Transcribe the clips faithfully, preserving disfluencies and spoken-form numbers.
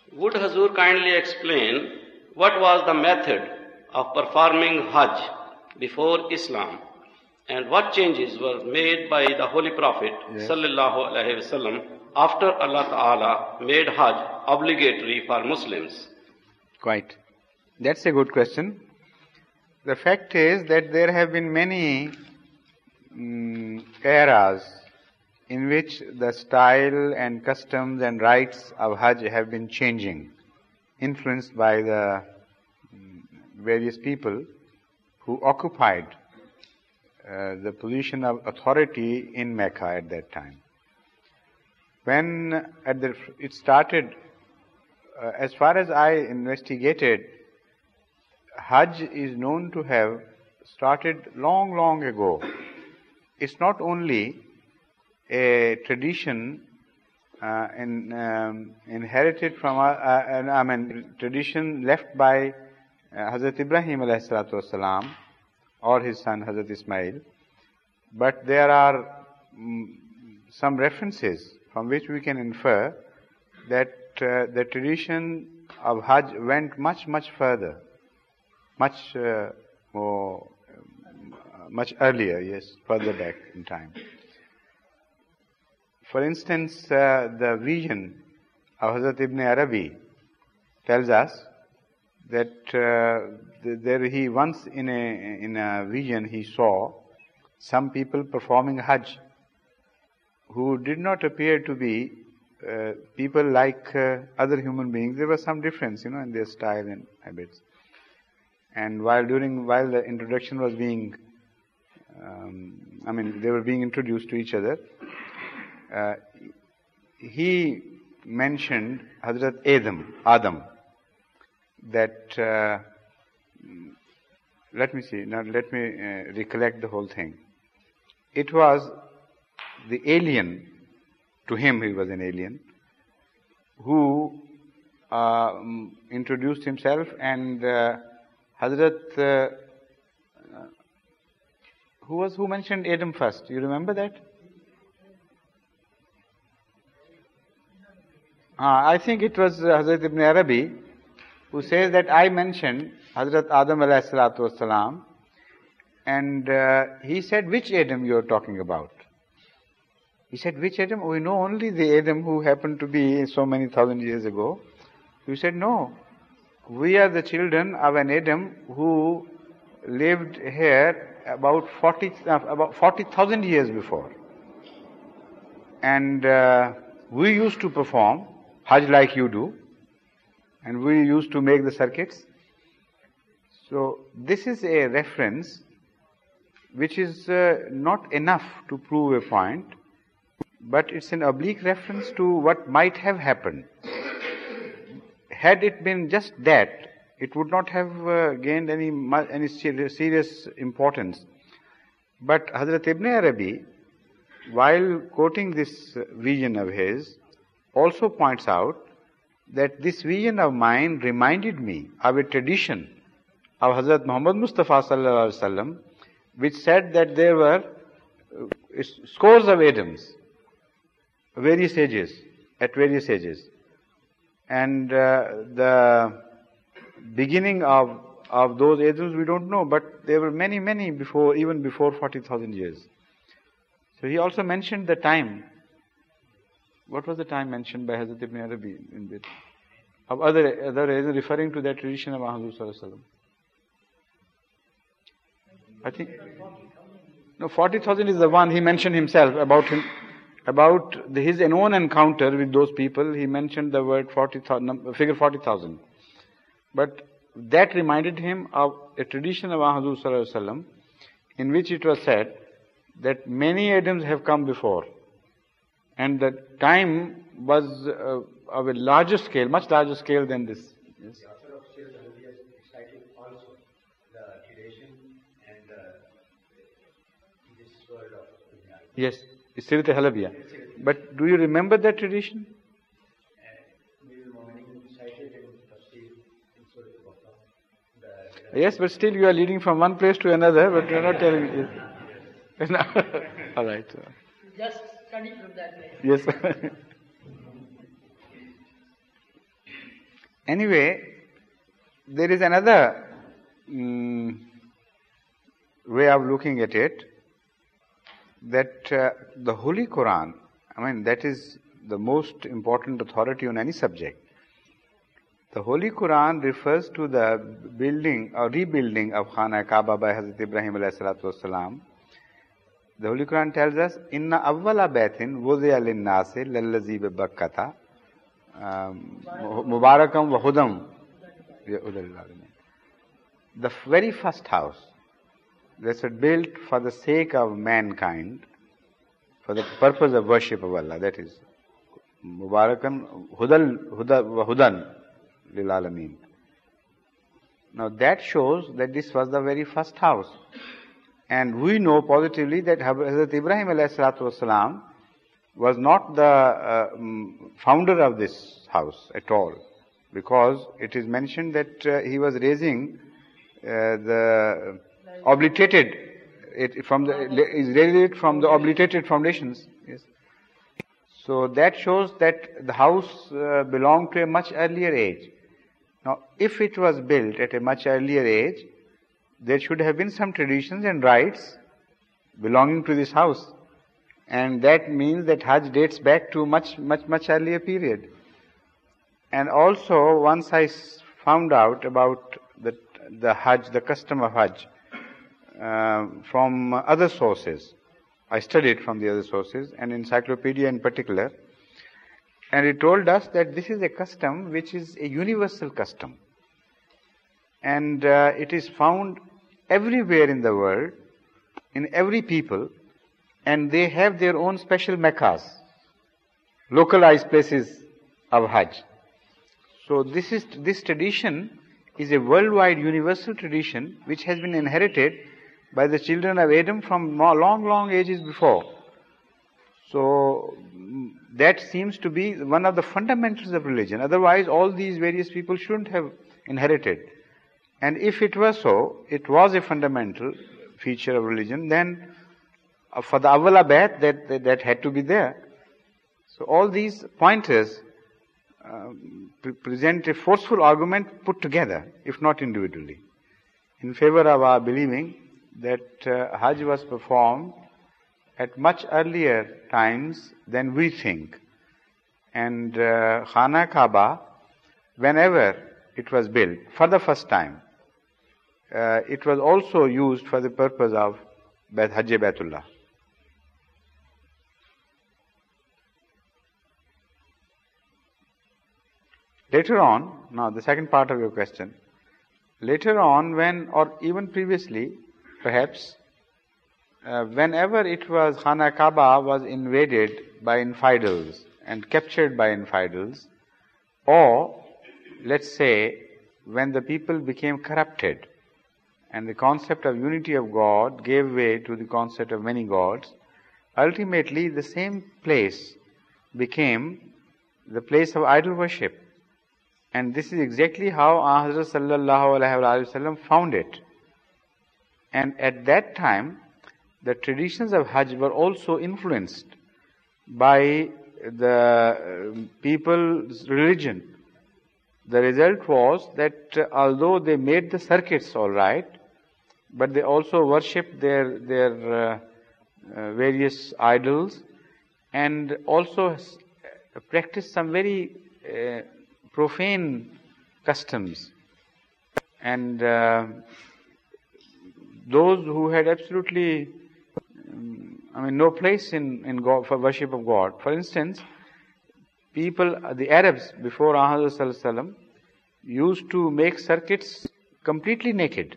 Would Hazur kindly explain what was the method of performing Hajj before Islam and what changes were made by the Holy Prophet yes. sallallahu alaihi wasallam after Allah Ta'ala made Hajj obligatory for Muslims? Quite. That's a good question. The fact is that there have been many um, eras in which the style and customs and rites of Hajj have been changing, influenced by the um, various people who occupied uh, the position of authority in Mecca at that time. When at the, it started, uh, as far as I investigated, Hajj is known to have started long, long ago. It's not only a tradition uh, in, um, inherited from, uh, uh, I mean, tradition left by uh, Hazrat Ibrahim alayhi salatu wasalam or his son Hazrat Ismail, but there are um, some references from which we can infer that uh, the tradition of Hajj went much, much further, much uh, more, uh, much earlier, yes, further back in time. For instance, uh, the vision of Hazrat Ibn Arabi tells us that uh, there he once in a in a vision he saw some people performing Hajj who did not appear to be uh, people like uh, other human beings. There was some difference, you know, in their style and habits. And while during while the introduction was being, um, I mean, they were being introduced to each other. Uh, he mentioned Hazrat Adam, Adam, that, uh, let me see, now let me uh, recollect the whole thing. It was the alien, to him he was an alien, who uh, introduced himself, and uh, Hazrat, uh, uh, who was, who mentioned Adam first? You remember that? Uh, I think it was uh, Hazrat Ibn Arabi who says that I mentioned Hazrat Adam alayhi salatu wasalam, and uh, he said, which Adam you are talking about? He said, which Adam? We know only the Adam who happened to be so many thousand years ago. He said, no, we are the children of an Adam who lived here about forty, uh, about forty thousand years before. And uh, we used to perform Hajj like you do, and we used to make the circuits. So this is a reference which is uh, not enough to prove a point, but it's an oblique reference to what might have happened. Had it been just that, it would not have uh, gained any any serious importance. But Hazrat Ibn Arabi, while quoting this vision of his, also points out that this vision of mine reminded me of a tradition of Hazrat Muhammad Mustafa sallallahu alaihi wasallam, which said that there were uh, scores of Adams, various ages, at various ages. And uh, the beginning of, of those Adams we don't know, but there were many, many before, even before forty thousand years. So he also mentioned the time. What was the time mentioned by Hazrat Ibn Arabi in this? Of other, other referring to that tradition of Hazrat Sallallahu Alaihi Wasallam. I think, no, forty thousand is the one he mentioned himself about him, about the, his own encounter with those people. He mentioned the word forty thousand, figure forty thousand. But that reminded him of a tradition of Hazrat Sallallahu Alaihi Wasallam, in which it was said that many Adams have come before, and the time was uh, of a larger scale, much larger scale than this. Yes. The author of Sir Halabiya cited also the tradition and uh, this word of Ibn Arabi. Yes, it's Sirat Halabiya. But do you remember that tradition? Yes, but still you are leading from one place to another, but you are not telling me. All right. Just study from that place. Yes. Anyway, there is another um, way of looking at it, that uh, the Holy Quran, I mean, that is the most important authority on any subject. The Holy Quran refers to the building or rebuilding of Khana Kaaba by Hazrat Ibrahim alayhi salatu wasalam. The Holy Quran tells us, Inna awwala baytin wudi'a lin-nasi lallazi bi Bakkata mubarakam wa hudam. The very first house that was built for the sake of mankind, for the purpose of worship of Allah, that is Mubarakan Hudal Huda wa Hudan lil Alameen. Now that shows that this was the very first house. And we know positively that Hazrat Ibrahim alayhi salatu wasalam was not the uh, founder of this house at all, because it is mentioned that uh, he was raising uh, the obliterated, it from the is raised from the obliterated foundations. Yes. So that shows that the house uh, belonged to a much earlier age. Now, if it was built at a much earlier age, there should have been some traditions and rites belonging to this house. And that means that Hajj dates back to much, much, much earlier period. And also, once I found out about the, the Hajj, the custom of Hajj, uh, from other sources. I studied from the other sources, and encyclopedia in particular. And it told us that this is a custom which is a universal custom. And uh, it is found everywhere in the world, in every people, and they have their own special Meccas, localized places of Hajj. So this is this tradition is a worldwide universal tradition which has been inherited by the children of Adam from long, long ages before. So that seems to be one of the fundamentals of religion. Otherwise, all these various people shouldn't have inherited. And if it was so, it was a fundamental feature of religion, then uh, for the Awwala Bayt, that, that, that had to be there. So all these pointers uh, pre- present a forceful argument put together, if not individually, in favor of our believing that uh, Hajj was performed at much earlier times than we think. And uh, Khana Kaaba, whenever it was built for the first time, uh, it was also used for the purpose of Bayt Hajj Baytullah. Later on, now the second part of your question, later on when, or even previously, perhaps, uh, whenever it was, Khana Kaaba was invaded by infidels and captured by infidels, or let's say when the people became corrupted and the concept of unity of God gave way to the concept of many gods, ultimately the same place became the place of idol worship. And this is exactly how Hazrat Sallallahu Alaihi Wasallam found it. And at that time, the traditions of Hajj were also influenced by the people's religion. The result was that uh, although they made the circuits all right, but they also worshipped their their uh, uh, various idols, and also practiced some very uh, profane customs. And uh, those who had absolutely, um, I mean, no place in, in God, for worship of God. For instance, people, the Arabs before Muhammad used to make circuits completely naked.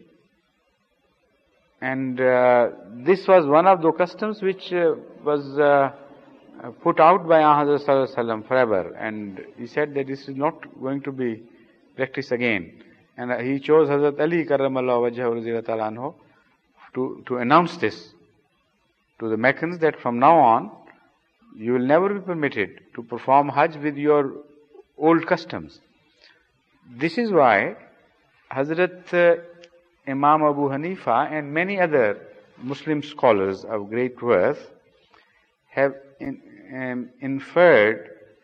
And uh, this was one of the customs which uh, was uh, put out by Muhammad forever. And he said that this is not going to be practiced again. And uh, he chose Hazrat Ali Karramallahu Wajhahu Ta'ala Anhu to, to announce this to the Meccans, that from now on, you will never be permitted to perform Hajj with your old customs. This is why Hazrat uh, Imam Abu Hanifa and many other Muslim scholars of great worth have in, um, inferred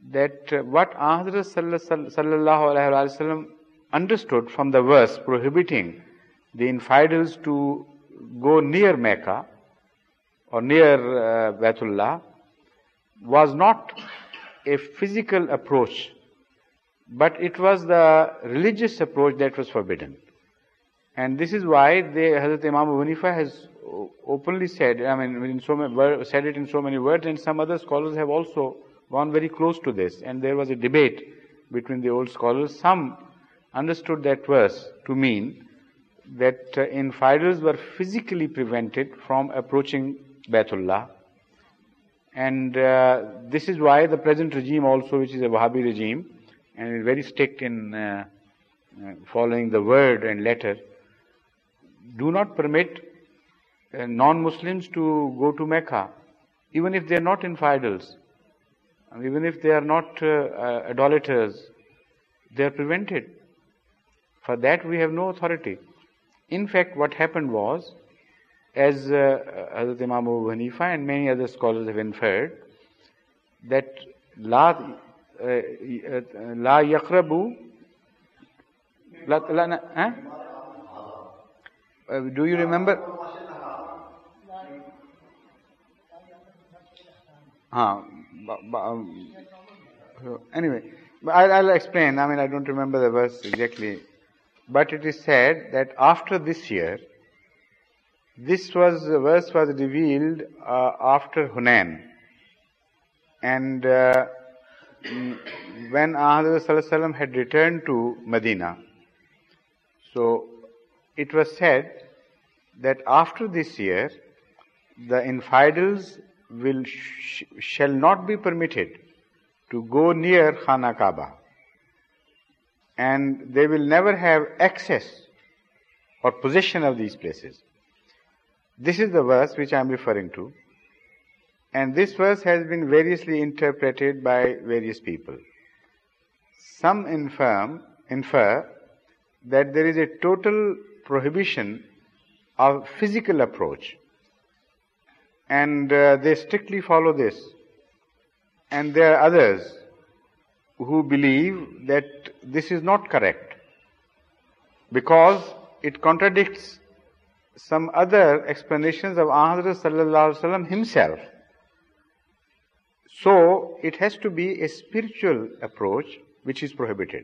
that uh, what Hazrat Sallallahu Alaihi Wasallam understood from the verse prohibiting the infidels to go near Mecca or near uh, Baitullah was not a physical approach, but it was the religious approach that was forbidden. And this is why they, Hazrat Imam Abu Hanifa has openly said, I mean, in so many, said it in so many words, and some other scholars have also gone very close to this. And there was a debate between the old scholars. Some understood that verse to mean that uh, infidels were physically prevented from approaching Baitullah. And uh, this is why the present regime also, which is a Wahhabi regime, and is very strict in uh, uh, following the word and letter, do not permit uh, non-Muslims to go to Mecca, even if they are not infidels, even if they are not uh, uh, idolaters, they are prevented. For that we have no authority. In fact, what happened was, as uh, Hazrat Imam Abu Hanifa and many other scholars have inferred, that la uh, uh, la yaqrabu la, la, eh? uh, do you remember? Ah, um, so anyway, I'll, I'll explain. I mean, I don't remember the verse exactly, but it is said that after this year, this was the verse was revealed uh, after Hunain, and uh, when Ahmad Sallallahu Alaihi Wasallam had returned to Medina. So it was said that after this year, the infidels will sh- shall not be permitted to go near Khana Kaaba, and they will never have access or possession of these places. This is the verse which I am referring to, and this verse has been variously interpreted by various people. Some infer, infer that there is a total prohibition of physical approach, and uh, they strictly follow this. And there are others who believe that this is not correct, because it contradicts some other explanations of Ahmad Sallallahu Alaihi Wasallam himself. So it has to be a spiritual approach which is prohibited.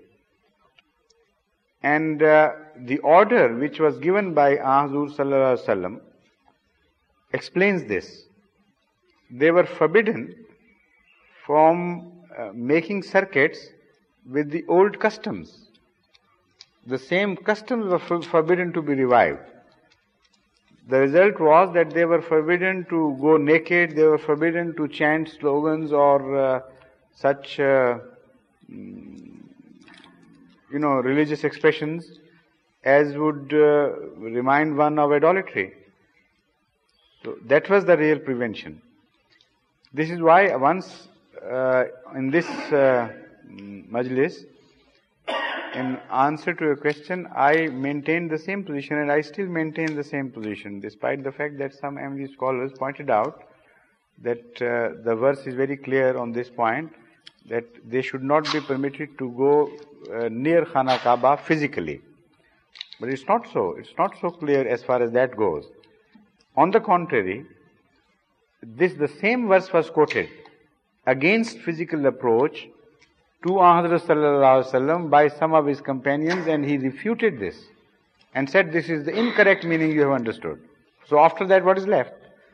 And uh, the order which was given by Ahmad Sallallahu Alaihi Wasallam explains this. They were forbidden from uh, making circuits with the old customs. The same customs were for- forbidden to be revived. The result was that they were forbidden to go naked, they were forbidden to chant slogans or uh, such, uh, you know, religious expressions as would uh, remind one of idolatry. So that was the real prevention. This is why once uh, in this uh, majlis, in answer to a question, I maintained the same position, and I still maintain the same position, despite the fact that some Ahmadi scholars pointed out that uh, the verse is very clear on this point, that they should not be permitted to go uh, near Khana Kaaba physically. But it's not so. It's not so clear as far as that goes. On the contrary, this the same verse was quoted against physical approach to Ahmad Sallallahu Alaihi Wasallam by some of his companions, and he refuted this and said this is the incorrect meaning you have understood. So after that, what is left?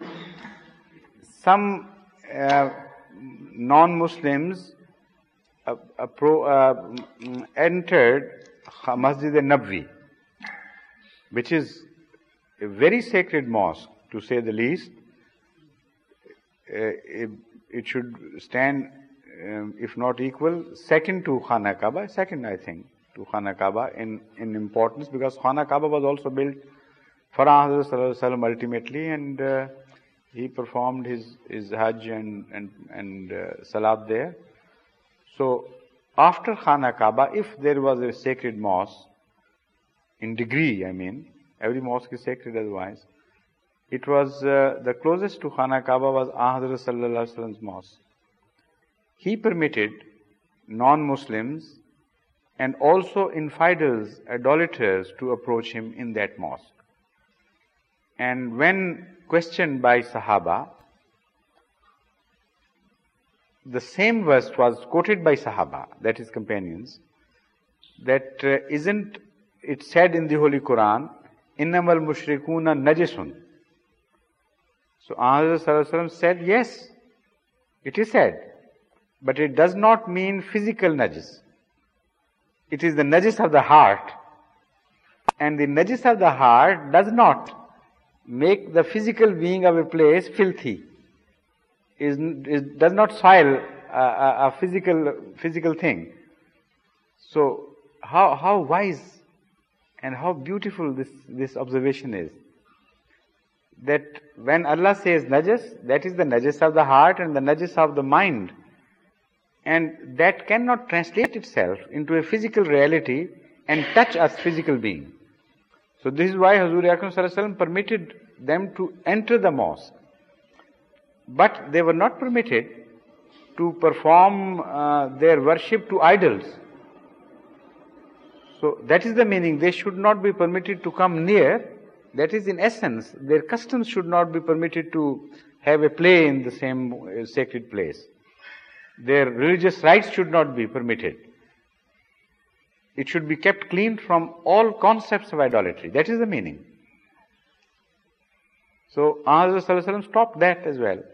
Some uh, non-Muslims uh, uh, pro, uh, entered Masjid al-Nabwi, which is a very sacred mosque, to say the least. Uh, it, it should stand, um, if not equal, second to Khana Kaaba, second I think to Khana Kaaba in, in importance, because Khana Kaaba was also built for Ahmad Sallallahu Alaihi Wasallam ultimately, and uh, he performed his, his Hajj and, and, and uh, Salat there. So after Khana Kaaba, if there was a sacred mosque, in degree I mean, every mosque is sacred otherwise, it was uh, the closest to Khana Kaaba was Ahmad Sallallahu Alaihi Wasallam's mosque. He permitted non-Muslims and also infidels, idolaters to approach him in that mosque. And when questioned by Sahaba, the same verse was quoted by Sahaba, that is companions, that uh, isn't it said in the Holy Quran, innamal mushrikuna najisun. So Ahmad said, yes, it is said, but it does not mean physical najis. It is the najis of the heart. And the najis of the heart does not make the physical being of a place filthy. Is, is does not soil a, a, a physical physical thing. So how how wise and how beautiful this, this observation is. That when Allah says najis, that is the najis of the heart and the najis of the mind. And that cannot translate itself into a physical reality and touch us physical being. So this is why Hazur Akram Sallallahu Alaihi Wasallam permitted them to enter the mosque. But they were not permitted to perform uh, their worship to idols. So that is the meaning. They should not be permitted to come near. That is, in essence, their customs should not be permitted to have a play in the same uh, sacred place. Their religious rites should not be permitted. It should be kept clean from all concepts of idolatry. That is the meaning. So Ahmad stopped that as well.